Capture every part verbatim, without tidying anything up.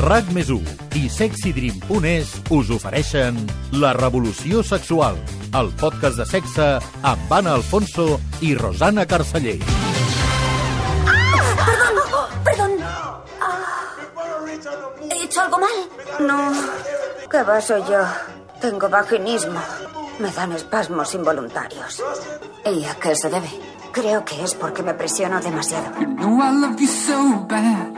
RAC més u i sexydream punt es us ofereixen La Revolució Sexual, el podcast de sexe amb Anna Alfonso i Rosana Carceller. ¡Ah! ¡Perdón! ¡Perdón! Ah. ¿He hecho algo mal? No. ¿Qué va? Soy yo. Tengo vaginismo. Me dan espasmos involuntarios. ¿Y a qué se debe? Creo que es porque me presiono demasiado. You know I love you so bad.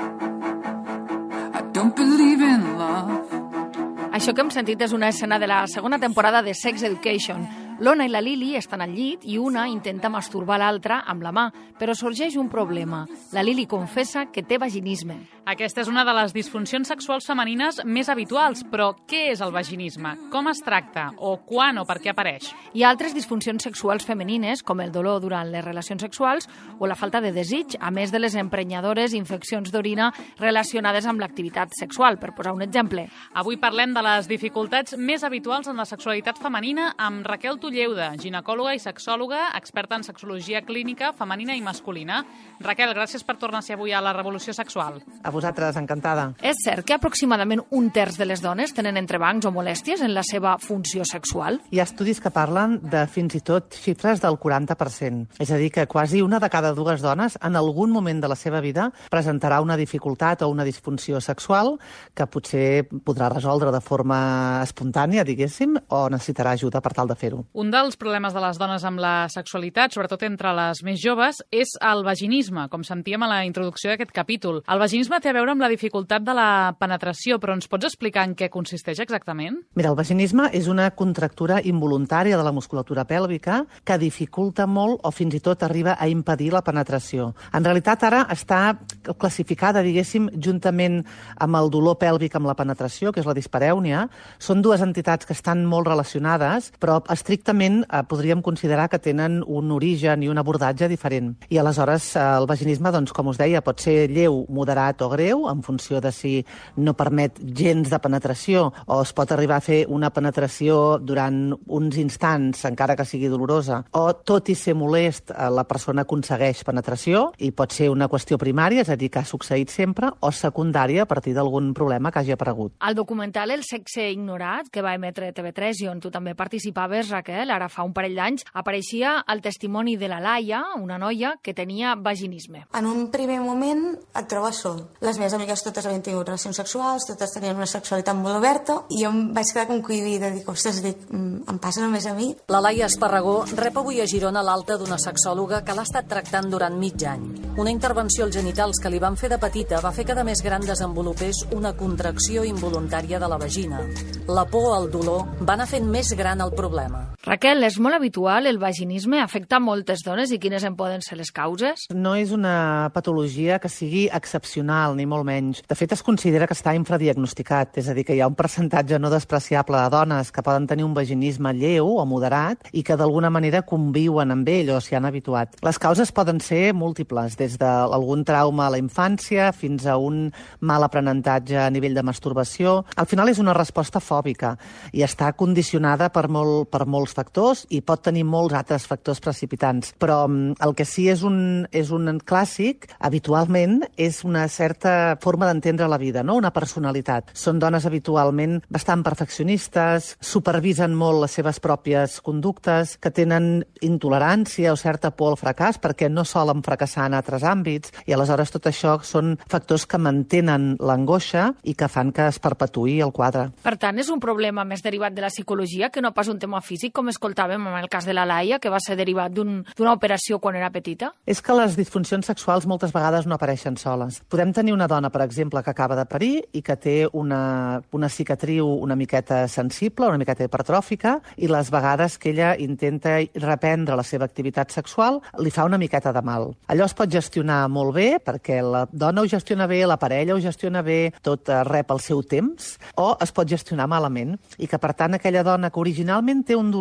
I don't believe in love. Això que hem sentit és una escena de la segona temporada de Sex Education. L'Ona i la Lily estan al llit i una intenta masturbar l'altra amb la mà, però sorgeix un problema. La Lily confessa que té vaginisme. Aquesta és una de les disfuncions sexuals femenines més habituals, però què és el vaginisme? Com es tracta? O quan o per què apareix? Hi ha altres disfuncions sexuals femenines, com el dolor durant les relacions sexuals o la falta de desig, a més de les emprenyadores infeccions d'orina relacionades amb l'activitat sexual, per posar un exemple. Avui parlem de les dificultats més habituals en la sexualitat femenina amb Raquel Tulleuda, ginecòloga i sexòloga, experta en sexologia clínica femenina i masculina. Raquel, gràcies per tornar a ser avui a La Revolució Sexual. A vosaltres, encantada. És cert que aproximadament un terç de les dones tenen entrebancs o molèsties en la seva funció sexual? Hi ha estudis que parlen de fins i tot xifres del quaranta per cent. És a dir, que quasi una de cada dues dones en algun moment de la seva vida presentarà una dificultat o una disfunció sexual que potser podrà resoldre de forma espontània, diguéssim, o necessitarà ajuda per tal de fer-ho. Un dels problemes de les dones amb la sexualitat, sobretot entre les més joves, és el vaginisme, com sentíem a la introducció d'aquest capítol. El vaginisme té a veure amb la dificultat de la penetració, però ens pots explicar en què consisteix exactament? Mira, el vaginisme és una contractura involuntària de la musculatura pèlvica que dificulta molt o fins i tot arriba a impedir la penetració. En realitat, ara està classificada, diguéssim, juntament amb el dolor pèlvic amb la penetració, que és la disparèunia. Són dues entitats que estan molt relacionades, però estrictament eh, podríem considerar que tenen un origen i un abordatge diferent. I aleshores eh, el vaginisme, doncs, com us deia, pot ser lleu, moderat o greu, en funció de si no permet gens de penetració o es pot arribar a fer una penetració durant uns instants, encara que sigui dolorosa, o tot i ser molest, eh, la persona aconsegueix penetració i pot ser una qüestió primària, és a dir, que ha succeït sempre, o secundària a partir d'algun problema que hagi aparegut. Al documental El sexe ignorat, que va emetre T V tres i on tu també participaves, Raquel, ara fa un parell d'anys, apareixia el testimoni de la Laia, una noia que tenia vaginisme. En un primer moment et trobes sol. Les meves amigues totes havien tingut relacions sexuals, totes tenien una sexualitat molt oberta, i jo em vaig quedar com cohibida, dic, ostres, dic, em passa només a mi? La Laia Esparregó rep avui a Girona l'alta d'una sexòloga que l'ha estat tractant durant mig any. Una intervenció als genitals que li van fer de petita va fer que de més gran desenvolupés una contracció involuntària de la vagina. La por al dolor va anar fent més gran el problema. Raquel, és molt habitual el vaginisme? Afecta moltes dones i quines en poden ser les causes? No és una patologia que sigui excepcional, ni molt menys. De fet, es considera que està infradiagnosticat, és a dir, que hi ha un percentatge no despreciable de dones que poden tenir un vaginisme lleu o moderat i que d'alguna manera conviuen amb ell o s'hi han habituat. Les causes poden ser múltiples, des d'algun trauma a la infància fins a un mal aprenentatge a nivell de masturbació. Al final és una resposta fòbica i està condicionada per, molt, per molts factors i pot tenir molts altres factors precipitants. Però el que sí és un, és un clàssic, habitualment, és una certa forma d'entendre la vida, no? Una personalitat. Són dones habitualment bastant perfeccionistes, supervisen molt les seves pròpies conductes, que tenen intolerància o certa por al fracàs perquè no solen fracassar en altres àmbits, i aleshores tot això són factors que mantenen l'angoixa i que fan que es perpetuï el quadre. Per tant, és un problema més derivat de la psicologia que no pas un tema físic, com escoltàvem en el cas de la Laia, que va ser derivat d'un, d'una operació quan era petita? És que les disfuncions sexuals moltes vegades no apareixen soles. Podem tenir una dona, per exemple, que acaba de parir i que té una, una cicatriu una miqueta sensible, una miqueta hipertròfica, i les vegades que ella intenta reprendre la seva activitat sexual li fa una miqueta de mal. Allò es pot gestionar molt bé, perquè la dona ho gestiona bé, la parella ho gestiona bé, tot rep el seu temps, o es pot gestionar malament, i que, per tant, aquella dona que originalment té un dolor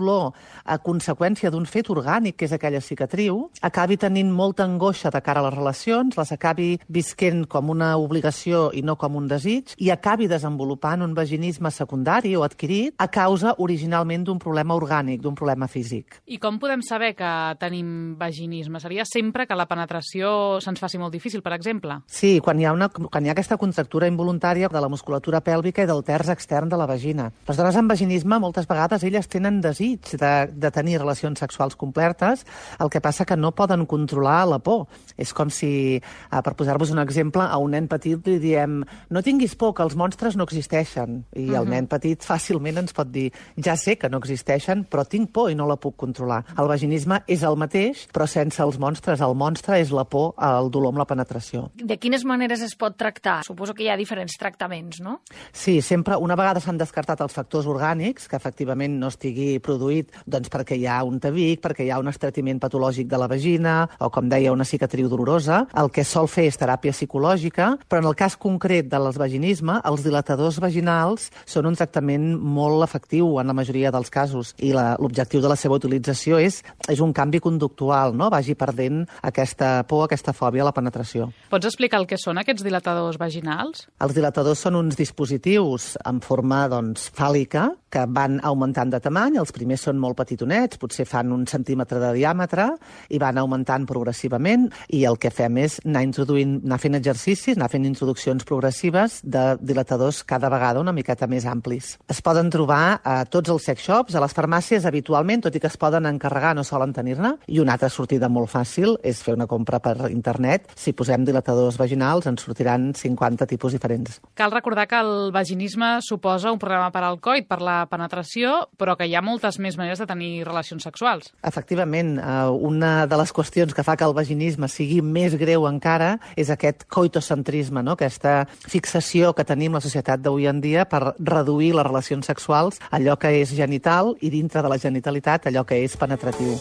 dolor a conseqüència d'un fet orgànic, que és aquella cicatriu, acabi tenint molta angoixa de cara a les relacions, les acabi visquent com una obligació i no com un desig, i acabi desenvolupant un vaginisme secundari o adquirit a causa originalment d'un problema orgànic, d'un problema físic. I com podem saber que tenim vaginisme? Seria sempre que la penetració se'ns faci molt difícil, per exemple? Sí, quan hi ha, una, quan hi ha aquesta contractura involuntària de la musculatura pèlvica i del terç extern de la vagina. Les dones amb vaginisme, moltes vegades, elles tenen desig de, de tenir relacions sexuals completes, el que passa que no poden controlar la por. És com si, eh, per posar-vos un exemple, a un nen petit li diem no tinguis por, que els monstres no existeixen. I uh-huh. el nen petit fàcilment ens pot dir ja sé que no existeixen, però tinc por i no la puc controlar. El vaginisme és el mateix, però sense els monstres. El monstre és la por, el dolor amb la penetració. De quines maneres es pot tractar? Suposo que hi ha diferents tractaments, no? Sí, sempre, una vegada s'han descartat els factors orgànics, que efectivament no estigui produït doncs, perquè hi ha un tabic, perquè hi ha un estretiment patològic de la vagina, o com deia, una cicatriu dolorosa, el que sol fer és teràpia psicològica, però en el cas concret del vaginisme, els dilatadors vaginals són un tractament molt efectiu en la majoria dels casos, i l'objectiu de la seva utilització és, és un canvi conductual, no? Vagi perdent aquesta por, aquesta fòbia a la penetració. Pots explicar el que són aquests dilatadors vaginals? Els dilatadors són uns dispositius en forma doncs, fàl·lica que van augmentant de tamany. Els primers són molt petitonets, potser fan un centímetre de diàmetre i van augmentant progressivament, i el que fem és anar introduint, anar fent exercicis, anar fent introduccions progressives de dilatadors cada vegada una miqueta més amplis. Es poden trobar a tots els sex shops, a les farmàcies habitualment, tot i que es poden encarregar, no solen tenir-ne, i una altra sortida molt fàcil és fer una compra per internet. Si posem dilatadors vaginals ens sortiran cinquanta tipus diferents. Cal recordar que el vaginisme suposa un problema per al coit, per la penetració, però que hi ha moltes més maneres de tenir relacions sexuals. Efectivament, una de les qüestions que fa que el vaginisme sigui més greu encara és aquest coitocentrisme, no? Aquesta fixació que tenim la societat d'avui en dia per reduir les relacions sexuals a allò que és genital i dintre de la genitalitat allò que és penetratiu.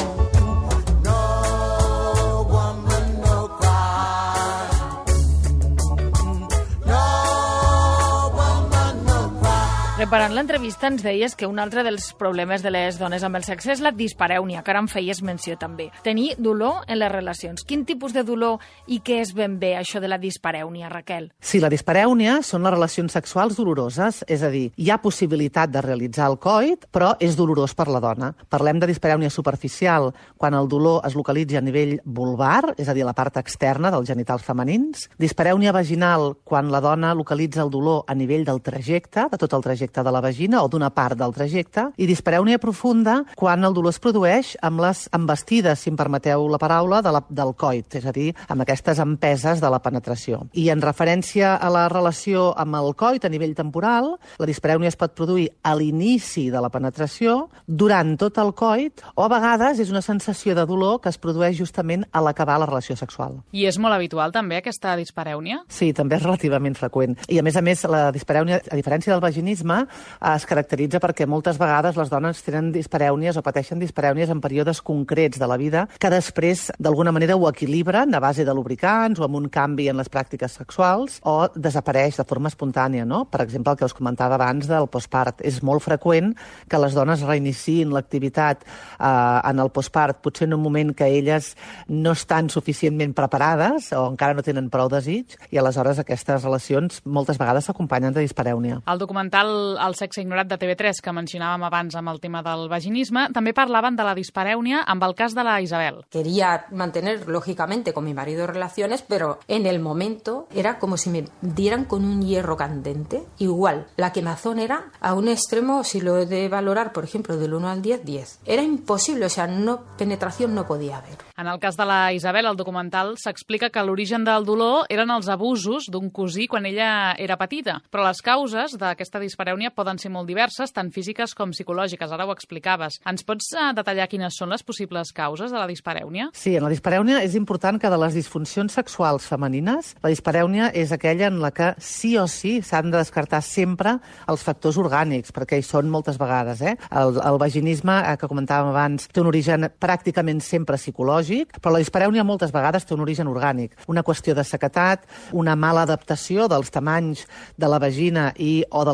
Preparant l'entrevista ens deies que un altre dels problemes de les dones amb el sexe és la disparèunia, que ara en feies menció també. Tenir dolor en les relacions. Quin tipus de dolor i què és ben bé això de la disparèunia, Raquel? Sí, la disparèunia són les relacions sexuals doloroses, és a dir, hi ha possibilitat de realitzar el coit, però és dolorós per la dona. Parlem de disparèunia superficial quan el dolor es localitza a nivell vulvar, és a dir, a la part externa dels genitals femenins. Disparèunia vaginal quan la dona localitza el dolor a nivell del trajecte, de tot el trajecte de la vagina o d'una part del trajecte, i disparèunia profunda quan el dolor es produeix amb les embestides, si em permeteu la paraula, de la, del coit, és a dir, amb aquestes empeses de la penetració. I en referència a la relació amb el coit a nivell temporal, la disparèunia es pot produir a l'inici de la penetració, durant tot el coit, o a vegades és una sensació de dolor que es produeix justament a l'acabar la relació sexual. I és molt habitual també aquesta disparèunia? Sí, també és relativament freqüent. I a més a més, la disparèunia, a diferència del vaginisme, es caracteritza perquè moltes vegades les dones tenen disparèunies o pateixen disparèunies en períodes concrets de la vida que després d'alguna manera ho equilibren a base de lubricants o amb un canvi en les pràctiques sexuals o desapareix de forma espontània, no? Per exemple, el que us comentava abans del postpart. És molt freqüent que les dones reiniciïn l'activitat eh, en el postpart, potser en un moment que elles no estan suficientment preparades o encara no tenen prou desig, i aleshores aquestes relacions moltes vegades s'acompanyen de disparèunia. El documental El sexe ignorat de T V tres, que mencionàvem abans amb el tema del vaginisme, també parlaven de la disparèunia amb el cas de la Isabel. Quería mantener, lógicamente, con mi marido relaciones, pero en el momento era como si me dieran con un hierro candente. Igual, la quemazón era a un extremo, si lo he de valorar, por ejemplo, del uno al diez, diez. Era imposible, o sea, no, penetración no podía haber. En el cas de la Isabel, el documental s'explica que l'origen del dolor eren els abusos d'un cosí quan ella era petita, però les causes d'aquesta disparèunia poden ser molt diverses, tant físiques com psicològiques. Ara ho explicaves. Ens pots detallar quines són les possibles causes de la disparèunia? Sí, en la disparèunia és important que de les disfuncions sexuals femenines, la disparèunia és aquella en la que sí o sí s'han de descartar sempre els factors orgànics, perquè hi són moltes vegades. Eh? El, el vaginisme, eh, que comentàvem abans, té un origen pràcticament sempre psicològic, però la disparèunia moltes vegades té un origen orgànic. Una qüestió de sequedat, una mala adaptació dels tamanys de la vagina i o de les joguines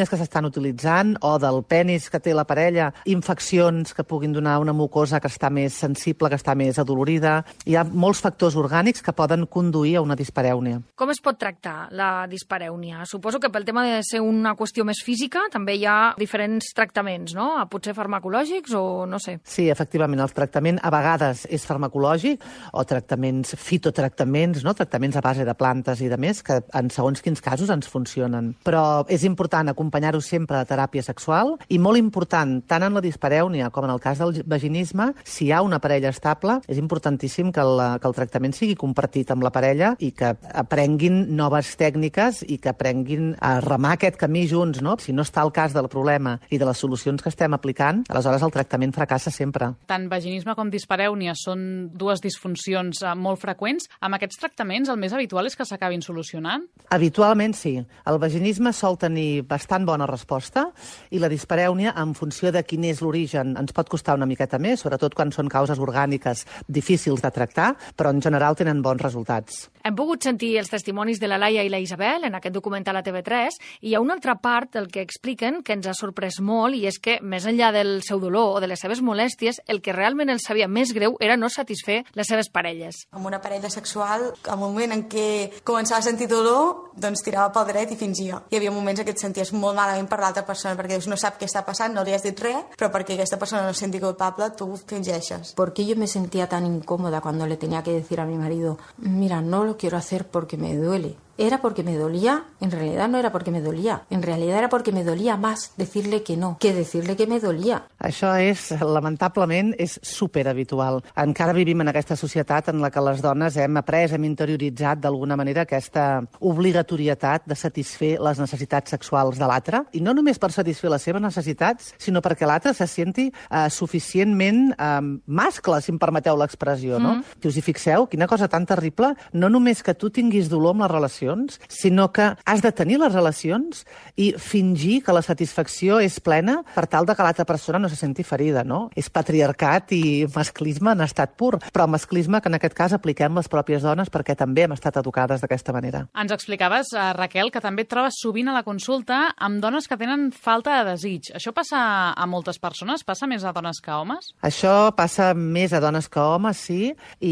pastilles que s'estan utilitzant o del penis que té la parella, infeccions que puguin donar una mucosa que està més sensible, que està més adolorida. Hi ha molts factors orgànics que poden conduir a una disparèunia. Com es pot tractar la disparèunia? Suposo que pel tema de ser una qüestió més física també hi ha diferents tractaments, no? Potser farmacològics o no sé. Sí, efectivament, el tractament a vegades és farmacològic o tractaments, fitotractaments, no? Tractaments a base de plantes i de més, que en segons quins casos ens funcionen. Però és important acompanyar-ho sempre de teràpia sexual i molt important, tant en la disparèunia com en el cas del vaginisme, si hi ha una parella estable, és importantíssim que el, que el tractament sigui compartit amb la parella i que aprenguin noves tècniques i que aprenguin a remar aquest camí junts, no? Si no està el cas del problema i de les solucions que estem aplicant, aleshores el tractament fracassa sempre. Tant vaginisme com disparèunia són dues disfuncions molt freqüents. Amb aquests tractaments el més habitual és que s'acabin solucionant? Habitualment sí. El vaginisme sol tenir bastant bona resposta i la disparèunia, en funció de quin és l'origen, ens pot costar una miqueta més, sobretot quan són causes orgàniques difícils de tractar, però en general tenen bons resultats. Hem pogut sentir els testimonis de la Laia i la Isabel en aquest documental a T V tres i hi ha una altra part del que expliquen que ens ha sorprès molt i és que, més enllà del seu dolor o de les seves molèsties, el que realment els sabia més greu era no satisfer les seves parelles. Amb una parella sexual, al moment en què començava a sentir dolor, doncs tirava pel dret i fingia. Hi havia moments en què et senties molt malament per l'altra persona perquè dius, no sap què està passant, no li has dit res, però perquè aquesta persona no se senti culpable, tu fingeixes. Porque yo me sentía tan incómoda cuando le tenía que decir a mi marido, mira, no lo quiero hacer porque me duele. Era porque me dolía, en realidad no era porque me dolía, en realidad era porque me dolía más decirle que no, que decirle que me dolía. Això és, lamentablement, és superhabitual. Encara vivim en aquesta societat en la que les dones hem après, hem interioritzat d'alguna manera aquesta obligatorietat de satisfer les necessitats sexuals de l'altre, i no només per satisfer les seves necessitats, sinó perquè l'altre se senti eh, suficientment eh, mascle, si em permeteu l'expressió, no? Mm. Si us hi fixeu, quina cosa tan terrible, no només que tu tinguis dolor amb la relació, sinó que has de tenir les relacions i fingir que la satisfacció és plena per tal de que l'altra persona no se senti ferida, no? És patriarcat i masclisme en estat pur, però masclisme que en aquest cas apliquem les pròpies dones perquè també hem estat educades d'aquesta manera. Ens explicaves, uh, Raquel, que també et trobes sovint a la consulta amb dones que tenen falta de desig. Això passa a moltes persones? Passa més a dones que a homes? Això passa més a dones que a homes, sí,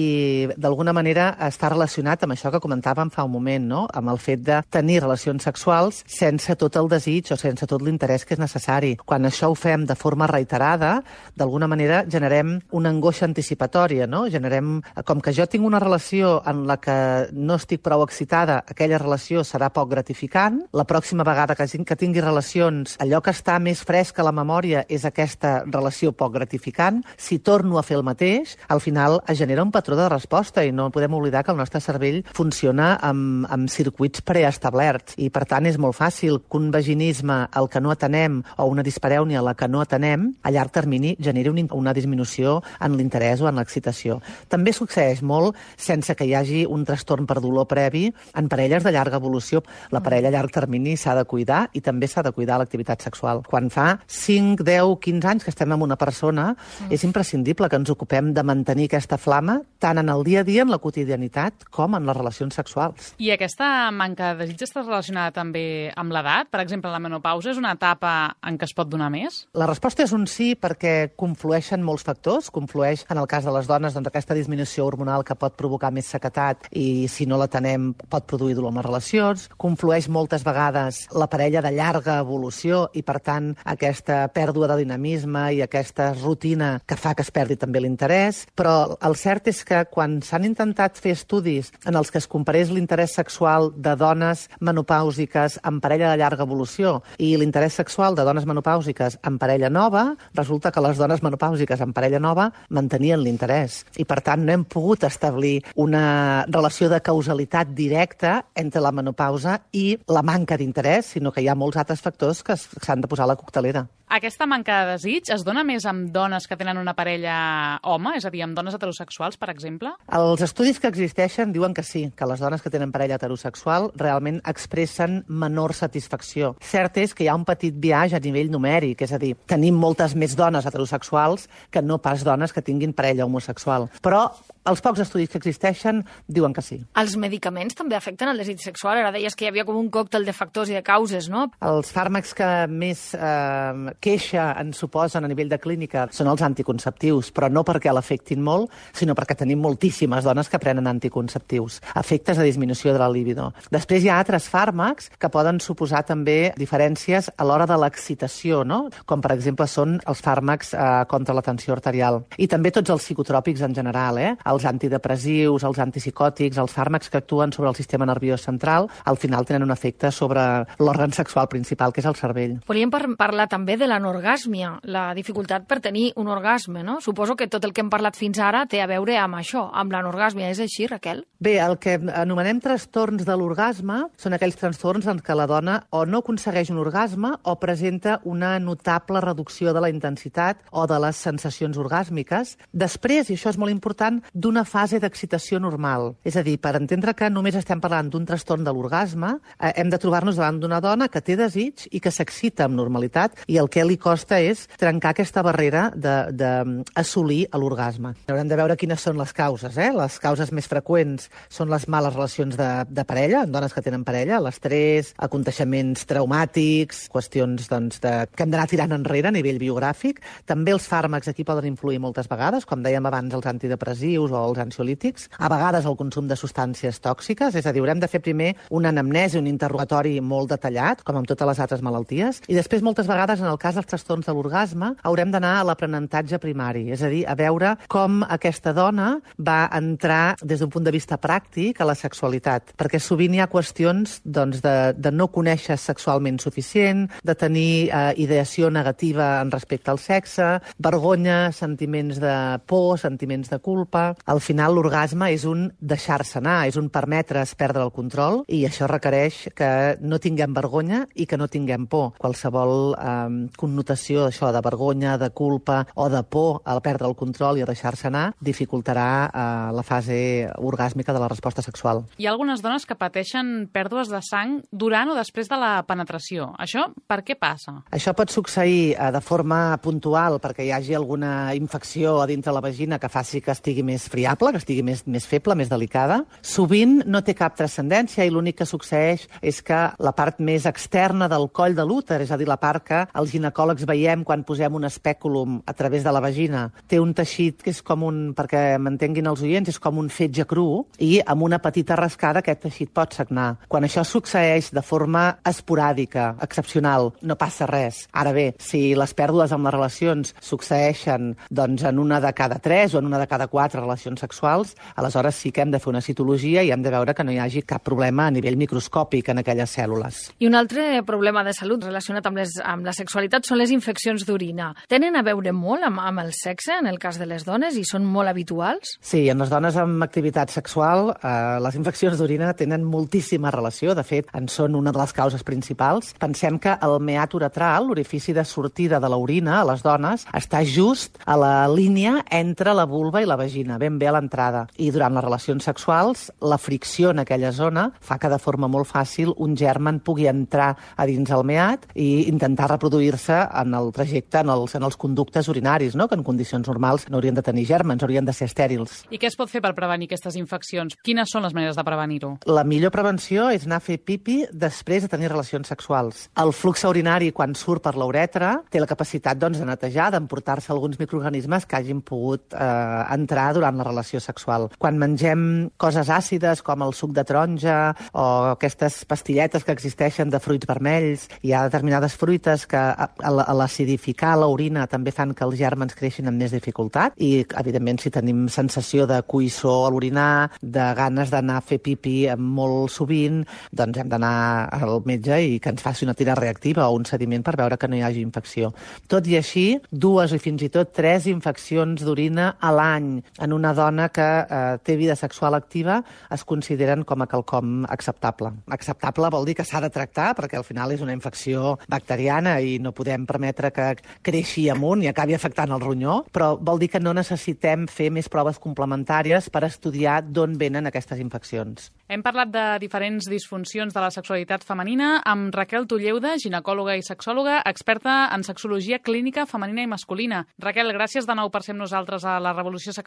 i d'alguna manera està relacionat amb això que comentàvem fa un moment, no? Amb el fet de tenir relacions sexuals sense tot el desig o sense tot l'interès que és necessari. Quan això ho fem de forma reiterada, d'alguna manera generem una angoixa anticipatòria, no? Generem, com que jo tinc una relació en la que no estic prou excitada, aquella relació serà poc gratificant, la pròxima vegada que, que tingui relacions, allò que està més fresc a la memòria és aquesta relació poc gratificant, si torno a fer el mateix, al final es genera un patró de resposta i no podem oblidar que el nostre cervell funciona amb, amb circuits preestablerts i, per tant, és molt fàcil que un vaginisme al que no atenem o una disparèunia a la que no atenem a llarg termini generi un, una disminució en l'interès o en l'excitació. També succeeix molt sense que hi hagi un trastorn per dolor previ en parelles de llarga evolució. La parella a llarg termini s'ha de cuidar i també s'ha de cuidar l'activitat sexual. Quan fa cinc, deu, quinze anys que estem amb una persona, mm. és imprescindible que ens ocupem de mantenir aquesta flama tant en el dia a dia, en la quotidianitat, com en les relacions sexuals. I aquesta manca de desig està relacionada també amb l'edat? Per exemple, la menopausa és una etapa en què es pot donar més? La resposta és un sí, perquè conflueixen molts factors. Conflueix, en el cas de les dones, doncs, aquesta disminució hormonal que pot provocar més sequedat i, si no la tenem, pot produir dolor en les relacions. Conflueix moltes vegades la parella de llarga evolució i, per tant, aquesta pèrdua de dinamisme i aquesta rutina que fa que es perdi també l'interès. Però el cert és que quan s'han intentat fer estudis en els que es comparés l'interès sexual de dones menopàusiques amb parella de llarga evolució i l'interès sexual de dones menopàusiques amb parella nova, resulta que les dones menopàusiques amb parella nova mantenien l'interès. I, per tant, no hem pogut establir una relació de causalitat directa entre la menopausa i la manca d'interès, sinó que hi ha molts altres factors que s'han de posar a la coctelera. Aquesta manca de desig es dona més amb dones que tenen una parella home, és a dir, amb dones heterosexuals, per exemple? Els estudis que existeixen diuen que sí, que les dones que tenen parella heterosexual realment expressen menor satisfacció. Cert és que hi ha un petit biaix a nivell numèric, és a dir, tenim moltes més dones heterosexuals que no pas dones que tinguin parella homosexual. Però Els pocs estudis que existeixen diuen que sí. Els medicaments també afecten el desig sexual? Ara deies que hi havia com un còctel de factors i de causes, no? Els fàrmacs que més eh, queixa ens suposen a nivell de clínica són els anticonceptius, però no perquè l'afectin molt, sinó perquè tenim moltíssimes dones que prenen anticonceptius. Efectes de disminució de la libido. Després hi ha altres fàrmacs que poden suposar també diferències a l'hora de l'excitació, no? Com per exemple són els fàrmacs eh, contra la tensió arterial. I també tots els psicotròpics en general, eh? Els antidepressius, els antipsicòtics, els fàrmacs que actuen sobre el sistema nerviós central, al final tenen un efecte sobre l'òrgan sexual principal, que és el cervell. Volíem par parlar també de l'anorgàsmia, la dificultat per tenir un orgasme, no? Suposo que tot el que hem parlat fins ara té a veure amb això, amb l'anorgàsmia. És així, Raquel? Bé, el que anomenem trastorns de l'orgasme són aquells trastorns en què la dona o no aconsegueix un orgasme o presenta una notable reducció de la intensitat o de les sensacions orgàsmiques. Després, i això és molt important, d'una fase d'excitació normal. És a dir, per entendre que només estem parlant d'un trastorn de l'orgasme, eh, hem de trobar-nos davant d'una dona que té desig i que s'excita amb normalitat i el que li costa és trencar aquesta barrera d'assolir l'orgasme. Haurem de veure quines són les causes. Eh? Les causes més freqüents són les males relacions de, de parella, en dones que tenen parella, l'estrès, aconteixements traumàtics, qüestions doncs, de, que hem d'anar tirant enrere a nivell biogràfic. També els fàrmacs aquí poden influir moltes vegades, com dèiem abans, els antidepressius o els ansiolítics. A vegades el consum de substàncies tòxiques, és a dir, haurem de fer primer una anamnesi, un interrogatori molt detallat, com amb totes les altres malalties, i després moltes vegades, en el cas dels trastorns de l'orgasme, haurem d'anar a l'aprenentatge primari, és a dir, a veure com aquesta dona va entrar des d'un punt de vista pràctic a la sexualitat, perquè sovint hi ha qüestions doncs, de, de no conèixer sexualment suficient, de tenir eh, ideació negativa en respecte al sexe, vergonya, sentiments de por, sentiments de culpa. Al final l'orgasme és un deixar-se anar, és un permetre's perdre el control i això requereix que no tinguem vergonya i que no tinguem por. Qualsevol eh, connotació d'això, de vergonya, de culpa o de por al perdre el control i a deixar-se anar dificultarà eh, la fase orgàsmica de la resposta sexual. Hi ha algunes dones que pateixen pèrdues de sang durant o després de la penetració. Això per què passa? Això pot succeir eh, de forma puntual perquè hi hagi alguna infecció a dintre la vagina que faci que estigui més friable, que estigui més, més feble, més delicada. Sovint no té cap transcendència i l'únic que succeeix és que la part més externa del coll de l'úter, és a dir, la part que els ginecòlegs veiem quan posem un espèculum a través de la vagina, té un teixit que és com un, perquè m'entenguin els oients, és com un fetge cru i amb una petita rascada aquest teixit pot sagnar. Quan això succeeix de forma esporàdica, excepcional, no passa res. Ara bé, si les pèrdues amb les relacions succeeixen doncs, en una de cada tres o en una de cada quatre relacions sexuals, aleshores sí que hem de fer una citologia i hem de veure que no hi hagi cap problema a nivell microscòpic en aquelles cèl·lules. I un altre problema de salut relacionat amb, les, amb la sexualitat són les infeccions d'orina. Tenen a veure molt amb, amb el sexe, en el cas de les dones, i són molt habituals? Sí, en les dones amb activitat sexual eh, les infeccions d'orina tenen moltíssima relació, de fet, en són una de les causes principals. Pensem que el meat uretral, l'orifici de sortida de l'orina a les dones, està just a la línia entre la vulva i la vagina, ben bé a l'entrada. I durant les relacions sexuals, la fricció en aquella zona fa que de forma molt fàcil un germen pugui entrar a dins el meat i intentar reproduir-se en el trajecte, en els, en els conductes urinaris, no? Que en condicions normals no haurien de tenir germans, haurien de ser estèrils. I què es pot fer per prevenir aquestes infeccions? Quines són les maneres de prevenir-ho? La millor prevenció és anar a fer pipi després de tenir relacions sexuals. El flux urinari, quan surt per la uretra, té la capacitat doncs, de netejar, d'emportar-se alguns microorganismes que hagin pogut eh, entrar durant la relació sexual. Quan mengem coses àcides com el suc de taronja o aquestes pastilletes que existeixen de fruits vermells, hi ha determinades fruites que a, a l'acidificar l'orina també fan que els gèrmens creixin amb més dificultat i, evidentment, si tenim sensació de cuissor a l'orinar, de ganes d'anar a fer pipi molt sovint, doncs hem d'anar al metge i que ens faci una tira reactiva o un sediment per veure que no hi hagi infecció. Tot i així, dues i fins i tot tres infeccions d'orina a l'any en una dona que eh, té vida sexual activa es consideren com a quelcom acceptable. Acceptable vol dir que s'ha de tractar perquè al final és una infecció bacteriana i no podem permetre que creixi amunt i acabi afectant el ronyó, però vol dir que no necessitem fer més proves complementàries per estudiar d'on venen aquestes infeccions. Hem parlat de diferents disfuncions de la sexualitat femenina amb Raquel Tulleuda, ginecòloga i sexòloga, experta en sexologia clínica femenina i masculina. Raquel, gràcies de nou per ser amb nosaltres a La Revolució Sexual.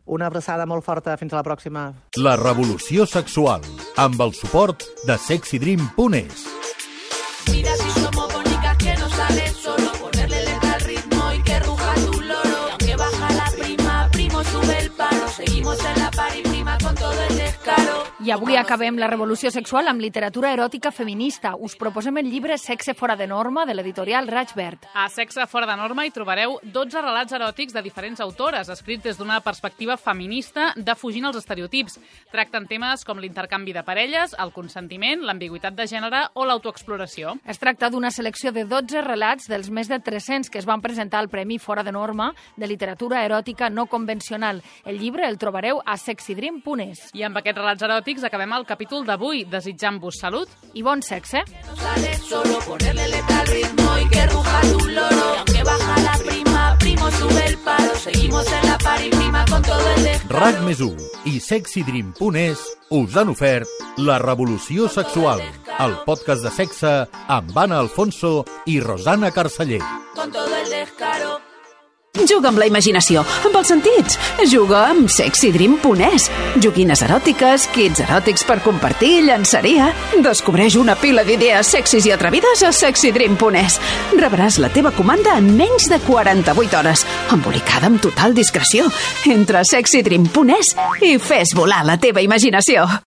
Una abraçada molt forta. Fins a la pròxima. La revolució sexual, amb el suport de sexy dream punt es. Mira si somos bonitas que no sale solo ponerle letra al ritmo y que ruja tu loro. Y aunque baja la prima, primo sube el paro. Seguimos en la pari prima con todo el descaro. I avui acabem la revolució sexual amb literatura eròtica feminista. Us proposem el llibre Sexe fora de norma, de l'editorial Raig Verd. A Sexe fora de norma hi trobareu dotze relats eròtics de diferents autores, escrits des d'una perspectiva feminista, defugint els estereotips. Tracten temes com l'intercanvi de parelles, el consentiment, l'ambigüitat de gènere o l'autoexploració. Es tracta d'una selecció de dotze relats dels més de tres-cents que es van presentar al Premi Fora de Norma de literatura eròtica no convencional. El llibre el trobareu a sexy dream punt es. I amb aquests relats eròtics acabem el capítol d'avui, desitjant-vos salut i bon sexe. No sale solo ponerle letra al ritmo y que ruja tu loro. Y aunque baja la prima, primo sube el paro. Seguimos en la pari prima con todo el descaro. RAC més u i sexy dream punt es us han ofert La revolució sexual, el podcast de sexe amb Anna Alfonso i Rosana Carceller. Con todo el descaro. Juga amb la imaginació, amb els sentits. Juga amb sexy dream punt es. Joguines eròtiques, kits eròtics per compartir, llançaria. Descobreix una pila d'idees sexis i atrevides a sexy dream punt es. Rebràs la teva comanda en menys de quaranta-vuit hores, embolicada amb total discreció. Entra a sexy dream punt es i fes volar la teva imaginació.